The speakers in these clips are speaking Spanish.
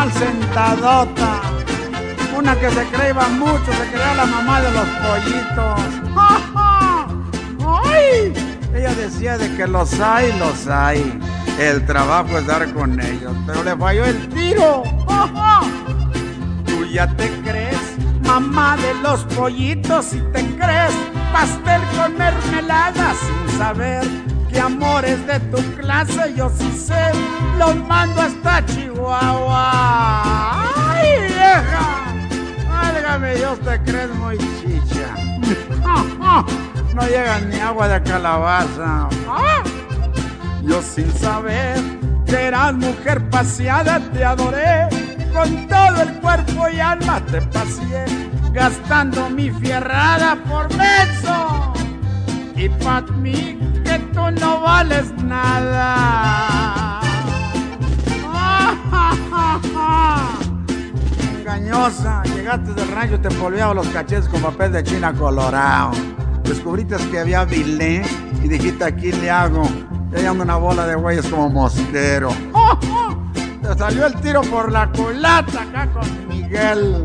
mal sentadota. Una que se creía mucho, se creía la mamá de los pollitos. ¡Ay! Ella decía de que los hay. El trabajo es dar con ellos, pero le falló el tiro. Tú ya te crees mamá de los pollitos y te crees pastel con mermelada sin saber que amores de tu clase yo sí sé, los mando hasta Chihuahua. ¡Ay, vieja! Válgame Dios, te crees muy chicha. No llega ni agua de calabaza. Yo sin saber que eras mujer paseada te adoré, con todo el cuerpo y alma te paseé, gastando mi fierrada por beso. Y pa' mí que tú no vales nada. Engañosa, llegaste del rancho y te polveaba los cachetes con papel de China colorado. Descubriste que había bilé y dijiste, aquí le hago. Y ando una bola de güeyes como mosquero. Te salió el tiro por la culata acá con Miguel.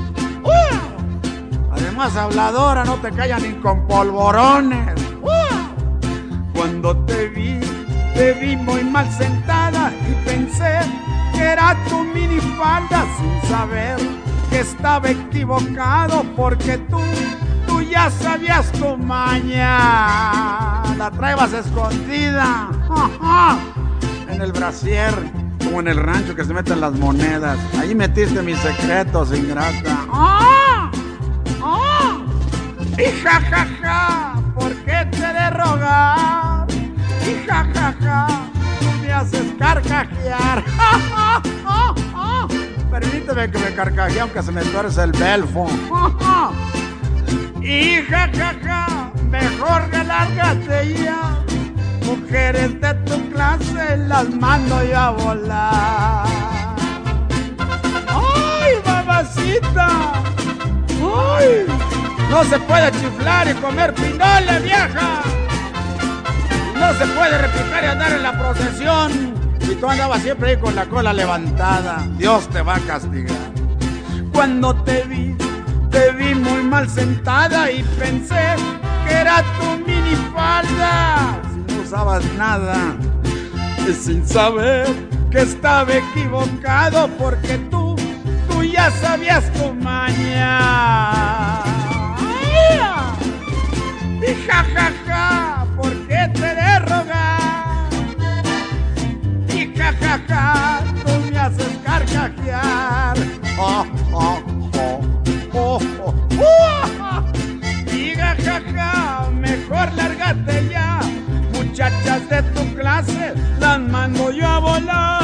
Además habladora, no te callan ni con polvorones. Cuando te vi muy mal sentada y pensé que era tu minifalda sin saber que estaba equivocado porque tú ya sabías tu maña. La traebas escondida en el brasier, como en el rancho que se meten las monedas. Ahí metiste mis secretos, ingrata. Y jajaja, ¿por qué te de rogar? Y jajaja, tú me haces carcajear. Permíteme que me carcajee aunque se me tuerce el belfo. Y jajaja, mejor relárgate ya. Mujeres de tu clase las mando yo a volar. ¡Ay, mamacita! ¡Ay! No se puede chiflar y comer pinole, vieja. No se puede repicar y andar en la procesión. Y tú andabas siempre ahí con la cola levantada. Dios te va a castigar. Cuando te vi muy mal sentada y pensé que era tu minifalda. Si no usabas nada, y sin saber que estaba equivocado porque tú ya sabías tu maña. Y jajaja, ¿por qué te de rogar? Y jajaja, tú me haces carcajear. Y jajaja, mejor lárgate ya. Muchachas de tu clase las mando yo a volar.